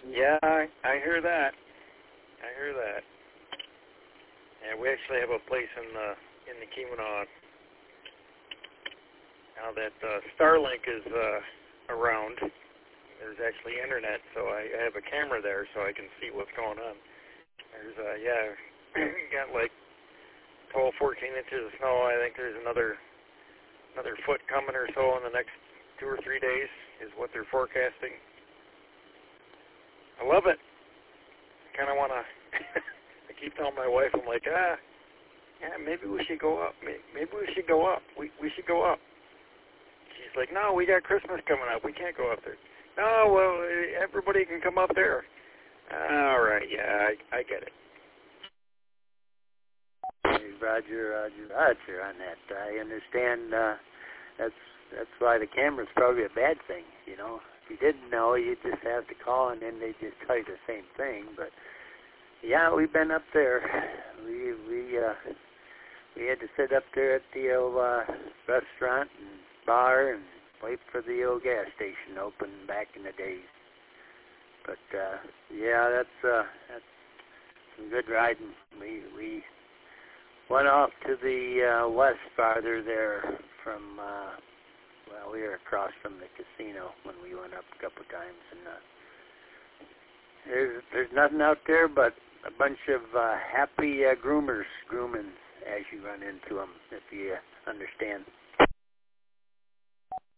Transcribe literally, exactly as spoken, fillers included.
Yeah, I, I hear that. I hear that. Yeah, we actually have a place in the in the Keweenaw now that uh, Starlink is uh, around. There's actually internet, so I, I have a camera there so I can see what's going on. There's uh, yeah, got like twelve, fourteen inches of snow. I think there's another another foot coming or so in the next two or three days is what they're forecasting. I love it. I kind of want to. I keep telling my wife, I'm like, ah, yeah, maybe we should go up. Maybe we should go up. We we should go up. She's like, no, we got Christmas coming up. We can't go up there. No, well, everybody can come up there. All right, yeah, I, I get it. Hey, Roger, Roger, Roger on that. I understand uh, that's that's why the camera's probably a bad thing, you know. If you didn't know, you'd just have to call and then they'd just tell you the same thing. But, yeah, we've been up there. We we uh, we had to sit up there at the old uh, restaurant and bar and wait for the old gas station to open back in the days. But, uh, yeah, that's, uh, that's some good riding. We, we went off to the uh, west farther there from, uh, well, we were across from the casino when we went up a couple times. And uh, there's, there's nothing out there but a bunch of uh, happy uh, groomers grooming as you run into them, if you understand